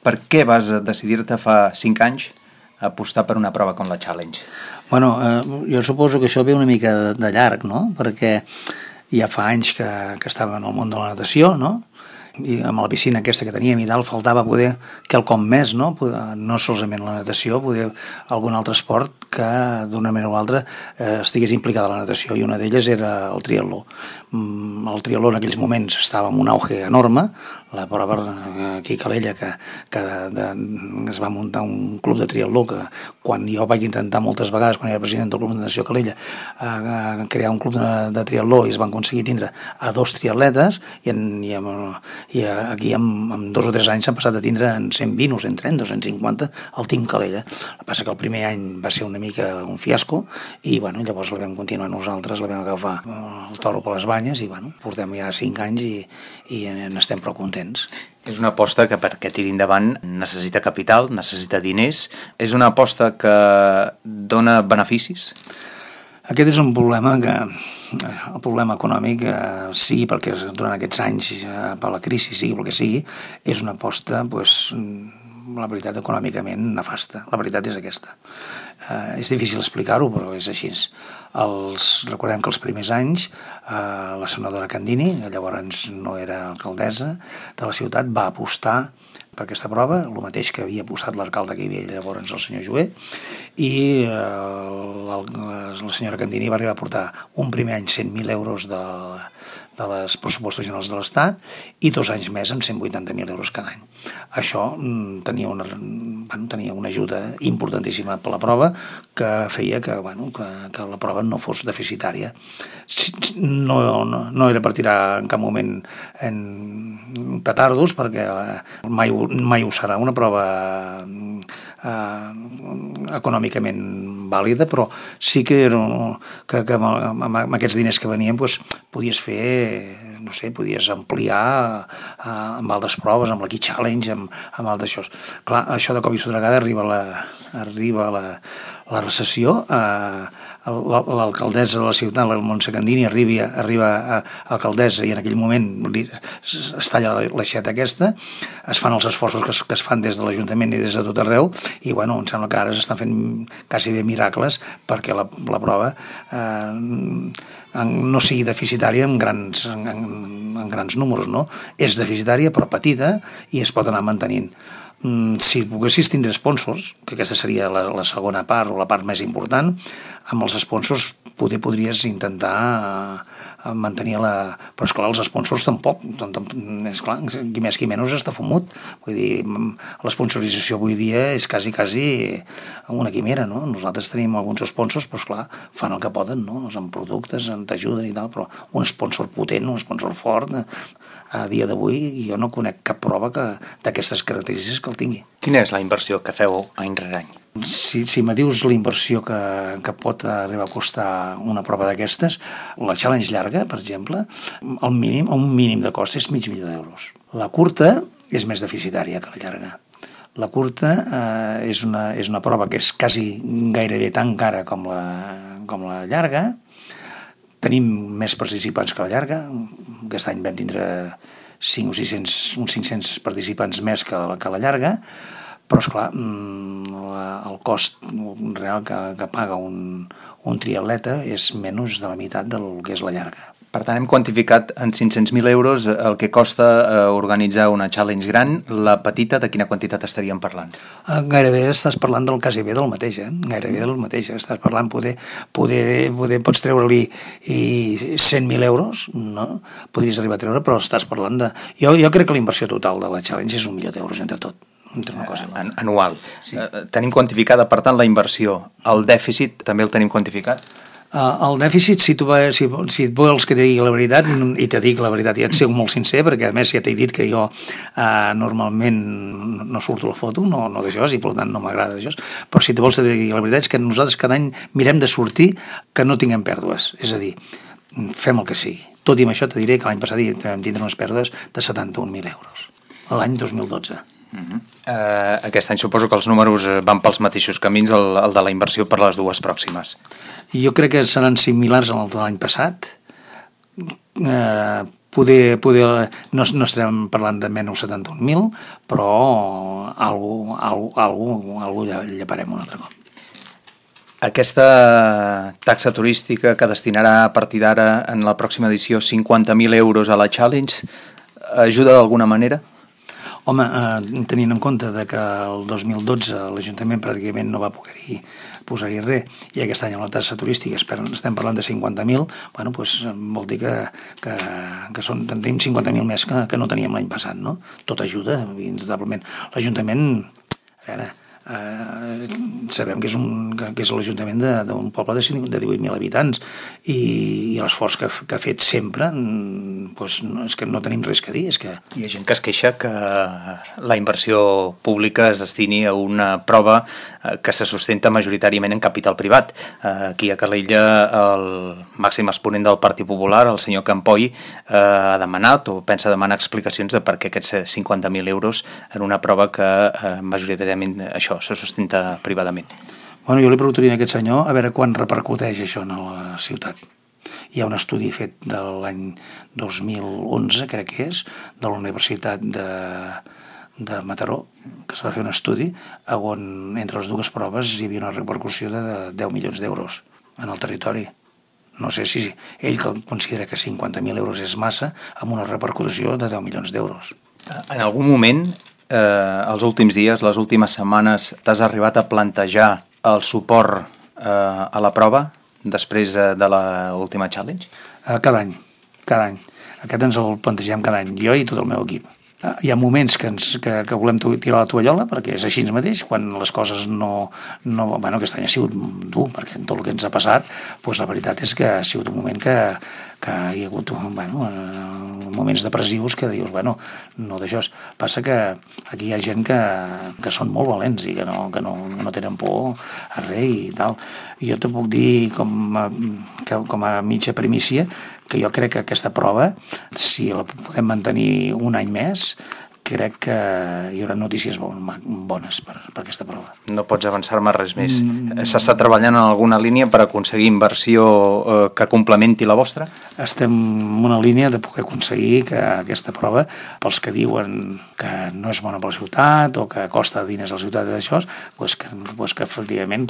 Per què vas decidir-te fa 5 anys a apostar per una prova com la Challenge? Bueno, jo suposo que això ve una mica de llarg, no? Perquè ja fa anys que estava en el món de la natació, no? I amb la piscina aquesta que teníem i tal, faltava poder quelcom més, no? No solament la natació, poder algun altre esport que d'una manera o altra estigués implicada a la natació, i una d'elles era el triatló. El triatló en aquells moments estava en un auge enorme, la prova aquí a Calella que es va muntar un club de triatló que quan jo vaig intentar moltes vegades, quan era president del club de natació Calella, crear un club de triatló, i es van aconseguir tindre a 2 triatletes, i aquí en 2 o 3 anys s'han passat a tindre en 120 o 130 o 150 el Team Calella. El que passa que el primer any va ser una mica un fiasco, i bueno, llavors la vam continuar nosaltres, la vam agafar el toro per les banyes, i bueno, portem ja 5 anys i n'estem prou contents. És una aposta que perquè tiri endavant necessita capital, necessita diners. És una aposta que dona beneficis? Aquest és un problema el problema econòmic, sigui perquè durant aquests anys per la crisi, sigui pel que sigui, és una aposta, la veritat, econòmicament nefasta. La veritat és aquesta. És difícil explicar-ho, però és així. Recordem que els primers anys la senadora Candini, que llavors no era alcaldessa de la ciutat, va apostar per aquesta prova, el mateix que havia apostat l'alcalde que hi havia llavors, el senyor Jover, i la senyora Candini va arribar a portar un primer any 100.000 euros dels pressupostos generals de l'Estat i 2 anys més amb 180.000 euros cada any. Això tenia una ajuda importantíssima per la prova, que feia que la prova no fos deficitària. No era per tirar en cap moment en petardos, perquè mai ho serà una prova econòmicament vàlida, però sí que amb aquests diners que venien podies fer, no sé, podies ampliar amb altres proves, amb la Key Challenge, amb altres això. Clar, això de cop i sotragada arriba la recessió, l'alcaldessa de la ciutat, la Montse Candini, arriba a alcaldessa, i en aquell moment es talla l'aixeta aquesta, es fan els esforços que es fan des de l'Ajuntament i des de tot arreu, i em sembla que ara s'estan fent quasi bé miracles perquè la prova no sigui deficitària en grans números, no? És deficitària però petita i es pot anar mantenint. Si poguessis tindre sponsors, que aquesta seria la segona part o la part més important, amb els sponsors podries intentar mantenir-la, però esclar, els sponsors tampoc, és clar, qui més qui menys està fumut. Vull dir, l'esponsorització avui dia és quasi una quimera, no? Nosaltres tenim alguns sponsors, però esclar, fan el que poden, no? En productes, t'ajuden i tal, però un sponsor potent, un sponsor fort, a dia d'avui jo no conec cap prova d'aquestes característiques que el tingui. Quina és la inversió que feu any rere any? Si me dius la inversió que pot arribar a costar una prova d'aquestes, la Challenge llarga, per exemple, un mínim de cost és $500.000 d'euros. La curta és més deficitària que la llarga. La curta és una prova que és gairebé tan cara com la llarga. Tenim més participants que la llarga. Aquest any vam tindre 500 o 500 participants més que la llarga, però esclar, el cost real que paga un triatleta és menys de la meitat del que és la llarga. Per tant, hem quantificat en 500.000 euros el que costa organitzar una challenge gran. La petita, de quina quantitat estaríem parlant? Gairebé estàs parlant del quasi bé del mateix, gairebé del mateix. Estàs parlant, poder pots treure-li 100.000 euros, no? Podries arribar a treure, però estàs parlant de... Jo crec que la inversió total de la challenge és $1.000.000 entre tot. Una cosa anual. Sí. Tenim quantificada, per tant, la inversió. El dèficit també el tenim quantificat? El dèficit, si et vols que digui la veritat, i te dic la veritat, i et sé molt sincer, perquè a més ja t'he dit que jo normalment no surto a la foto, no d'això, i per tant no m'agrada d'això, però si te vols que digui la veritat és que nosaltres cada any mirem de sortir que no tinguem pèrdues, és a dir, fem el que sigui. Tot i amb això te diré que l'any passat vam tindre unes pèrdues de 71.000 euros, l'any 2012. Aquest any suposo que els números van pels mateixos camins, el de la inversió per les dues pròximes. Jo crec que seran similars al de l'any passat. poder no estarem parlant de menys 71.000, però algú llaparem un altre cop. Aquesta taxa turística que destinarà a partir d'ara en la pròxima edició 50.000 euros a la Challenge ajuda d'alguna manera? Home, tenint en compte que el 2012 l'Ajuntament pràcticament no va poder-hi posar-hi res, i aquest any amb la taxa turística estem parlant de 50.000, bueno, doncs vol dir que tenim 50.000 més que no teníem l'any passat, no? Tot ajuda, indubtablement. L'Ajuntament, a veure, sabem que és l'Ajuntament d'un poble de 18.000 habitants i l'esforç que ha fet sempre doncs, és que no tenim res a dir. Hi ha gent que es queixa que la inversió pública es destini a una prova que se sustenta majoritàriament en capital privat. Aquí a Calella el màxim exponent del Partit Popular, el senyor Campoy, ha demanat o pensa demanar explicacions de per què aquests 50.000 euros en una prova que majoritàriament això se sustenta privadament. Bueno, jo li preguntaria a aquest senyor a veure quan repercuteix això en la ciutat. Hi ha un estudi fet de l'any 2011, crec que és, de la Universitat de Mataró, que es va fer un estudi on entre les dues proves hi havia una repercussió de 10 milions d'euros en el territori. No sé si ell considera que 50.000 euros és massa amb una repercussió de 10 milions d'euros. En algun moment, els últims dies, les últimes setmanes, t'has arribat a plantejar el suport a la prova després de l'última challenge? Cada any. Aquest ens el plantegem cada any, jo i tot el meu equip. Hi ha moments que volem tirar la tovallola, perquè és així mateix, quan les coses bueno, aquest any ha sigut dur, perquè en tot el que ens ha passat, doncs la veritat és que ha sigut un moment que hi ha hagut moments depressius que dius, no d'això. Passa que aquí hi ha gent que són molt valents i que no tenen por a res i tal. Jo te puc dir com a mitja primícia que jo crec que aquesta prova, si la podem mantenir un any més, crec que hi haurà notícies bones per aquesta prova. No pots avançar-me res més. S'està treballant en alguna línia per aconseguir inversió que complementi la vostra? Estem en una línia de poder aconseguir que aquesta prova, pels que diuen que no és bona per la ciutat o que costa diners a la ciutat d'això, que efectivament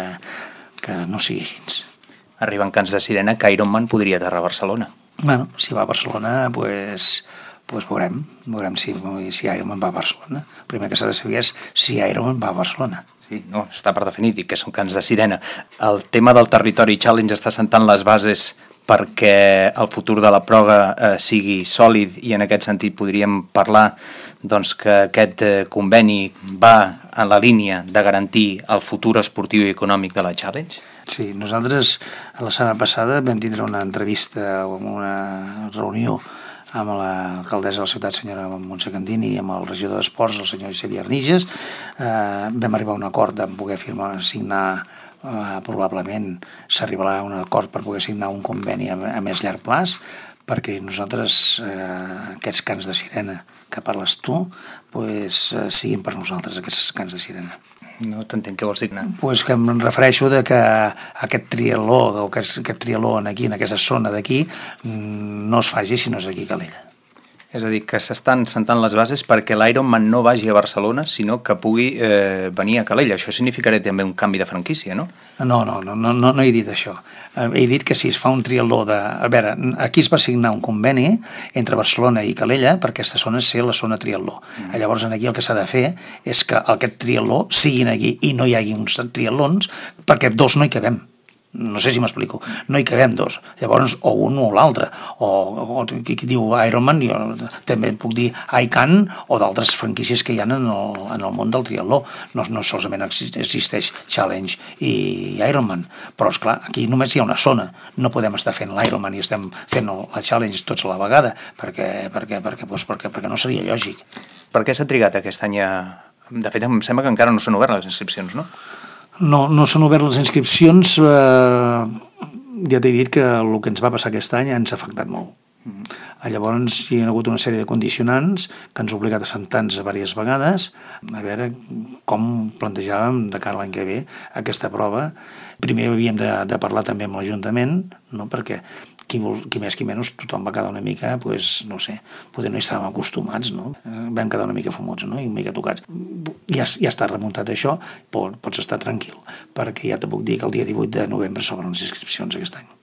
que no sigui així. Arriben cants de sirena que Ironman podria aterrar a Barcelona. Bueno, si va a Barcelona, doncs veurem si Ironman va a Barcelona. El primer que s'ha de saber és si Ironman va a Barcelona. Sí, no, està per definit i que són cants de sirena. El tema del Territory Challenge està sentant les bases perquè el futur de la prova sigui sòlid i en aquest sentit podríem parlar doncs, que aquest conveni va en la línia de garantir el futur esportiu i econòmic de la Challenge? Sí, nosaltres la setmana passada vam tindre una entrevista o una reunió amb l'alcaldessa de la ciutat, senyora Montse Candini, i amb el regidor d'Esports, el senyor Xavier Arniges. Vam arribar a un acord en poder signar, probablement s'arribarà a un acord per poder signar un conveni a més llarg plaç, perquè nosaltres, aquests cants de sirena que parles tu, siguin per nosaltres aquests cants de sirena. No t'entenc què vols dir. Pues que em refereixo que aquest triatló o aquest triatló aquí, en aquesta zona d'aquí, no es faci si no és aquí a Calella. És a dir, que s'estan sentant les bases perquè l'Ironman no vagi a Barcelona, sinó que pugui venir a Calella. Això significarà també un canvi de franquícia, no? No he dit això. He dit que si es fa un triatló A veure, aquí es va signar un conveni entre Barcelona i Calella per aquesta zona ser la zona triatló. Llavors aquí el que s'ha de fer és que aquest triatló siguin aquí i no hi hagi uns triatlons perquè dos no hi cabem. No sé si m'explico, no hi cabem dos, llavors o un o l'altre, o qui diu Ironman, jo també puc dir ICANN o d'altres franquícies que hi ha en el món del triatló. No solament existeix Challenge i Ironman, però esclar, aquí només hi ha una zona, no podem estar fent l'Ironman i estem fent la Challenge tots a la vegada, perquè no seria lògic. Per què s'ha trigat aquest any? De fet, em sembla que encara no s'han obert les inscripcions, no? No s'han obert les inscripcions, ja t'he dit que el que ens va passar aquest any ens ha afectat molt. Llavors hi ha hagut una sèrie de condicionants que ens ha obligat a sentar-nos diverses vegades a veure com plantejàvem de cara a l'any que ve aquesta prova. Primer havíem de parlar també amb l'Ajuntament, no? Perquè qui més qui menys, tothom va quedar una mica, pues, no sé, poder no hi estàvem acostumats, no? Vam quedar una mica famosos, no? I una mica tocats. Ja està remuntat això, pots estar tranquil, perquè ja te puc dir que el dia 18 de novembre s'obren les inscripcions aquest any.